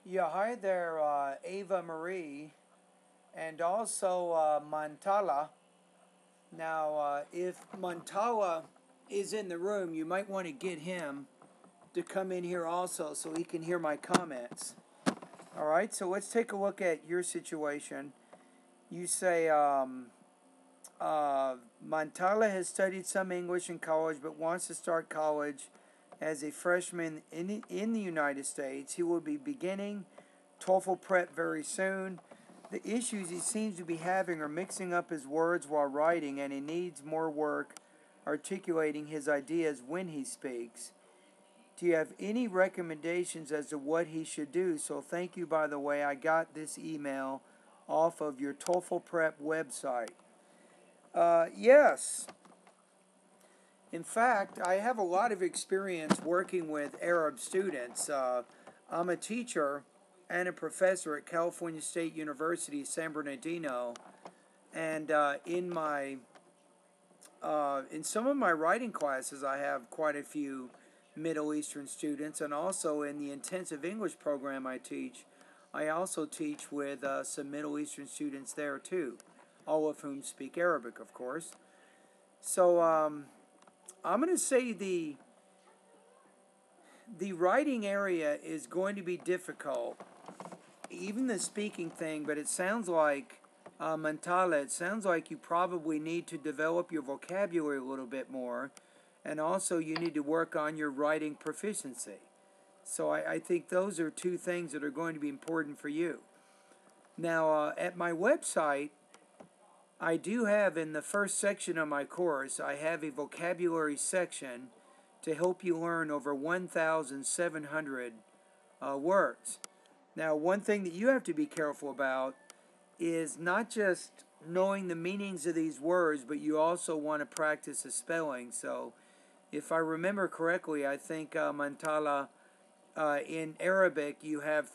Yeah, hi there, Ava Marie, and also Mantala. Now, if Mantala is in the room, you might want to get him to come in here also so he can hear my comments. All right, so let's take a look at your situation. You say Mantala has studied some English in college but wants to start college as a freshman in the United States. He will be beginning TOEFL prep very soon. The issues he seems to be having are mixing up his words while writing, and he needs more work articulating his ideas when he speaks. Do you have any recommendations as to what he should do? So thank you, by the way. I got this email off of your TOEFL prep website. Yes. In fact, I have a lot of experience working with Arab students. I'm a teacher and a professor at California State University, San Bernardino, and in some of my writing classes, I have quite a few Middle Eastern students, and also in the intensive English program I teach, I also teach with some Middle Eastern students there too, all of whom speak Arabic, of course. So I'm going to say the writing area is going to be difficult, even the speaking thing, but it sounds like, Mantala, it sounds like you probably need to develop your vocabulary a little bit more, and also you need to work on your writing proficiency. So I think those are two things that are going to be important for you. Now, at my website, I do have in the first section of my course, I have a vocabulary section to help you learn over 1,700 words. Now, one thing that you have to be careful about is not just knowing the meanings of these words, but you also want to practice the spelling. So, if I remember correctly, I think Mantala, in Arabic, you have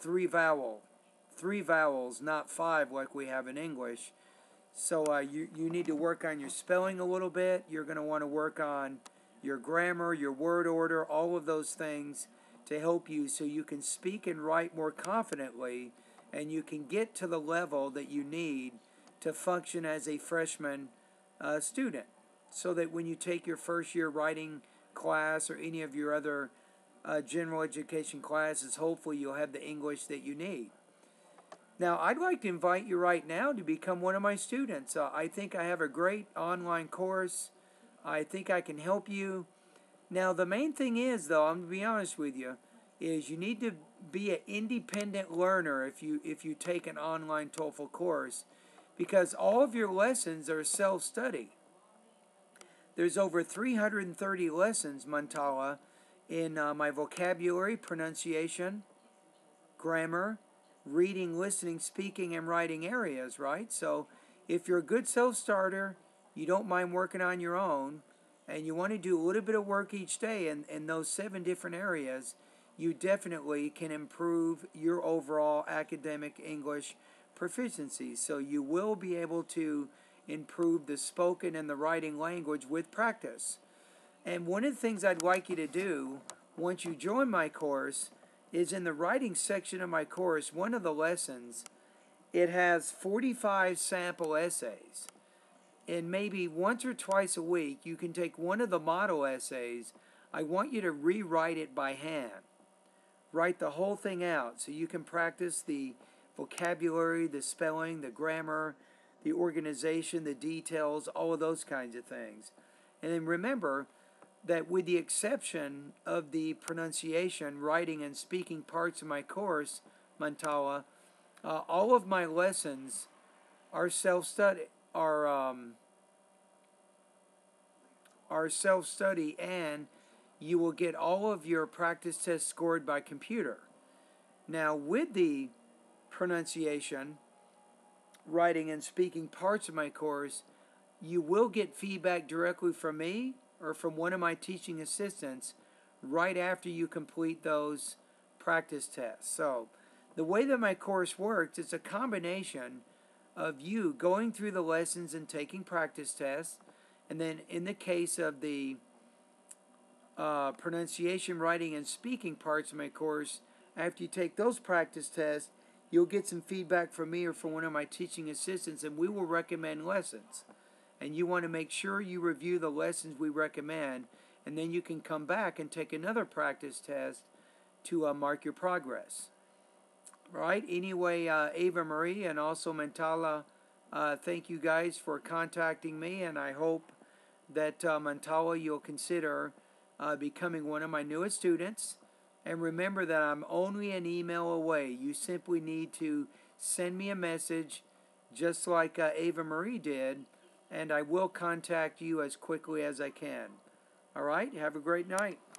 three vowels, not five like we have in English. So you need to work on your spelling a little bit. You're going to want to work on your grammar, your word order, all of those things to help you so you can speak and write more confidently, and you can get to the level that you need to function as a freshman student, so that when you take your first year writing class or any of your other general education classes, hopefully you'll have the English that you need. Now, I'd like to invite you right now to become one of my students. I think I have a great online course. I think I can help you. Now, the main thing is, though, I'm going to be honest with you, is you need to be an independent learner if you take an online TOEFL course, because all of your lessons are self-study. There's over 330 lessons, Mantala, in my vocabulary, pronunciation, grammar, reading, listening, speaking, and writing areas, right? So if you're a good self-starter, you don't mind working on your own, and you want to do a little bit of work each day in those 7 different areas, you definitely can improve your overall academic English proficiency. So you will be able to improve the spoken and the writing language with practice. And one of the things I'd like you to do once you join my course is in the writing section of my course, one of the lessons, it has 45 sample essays. And maybe once or twice a week, you can take one of the model essays. I want you to rewrite it by hand. Write the whole thing out so you can practice the vocabulary, the spelling, the grammar, the organization, the details, all of those kinds of things. And then remember that with the exception of the pronunciation, writing, and speaking parts of my course, Mantala, all of my lessons are self-study, are self-study, and you will get all of your practice tests scored by computer. Now, with the pronunciation, writing, and speaking parts of my course, you will get feedback directly from me or from one of my teaching assistants right after you complete those practice tests. So, the way that my course works, it's a combination of you going through the lessons and taking practice tests, and then in the case of the pronunciation, writing, and speaking parts of my course, After you take those practice tests, you'll get some feedback from me or from one of my teaching assistants, and we will recommend lessons. And you want to make sure you review the lessons we recommend, and then you can come back and take another practice test to mark your progress. Right? Anyway, Ava Marie and also Mantala, thank you guys for contacting me, and I hope that Mantala, you'll consider becoming one of my newest students. And remember that I'm only an email away. You simply need to send me a message just like Ava Marie did, and I will contact you as quickly as I can. All right? Have a great night.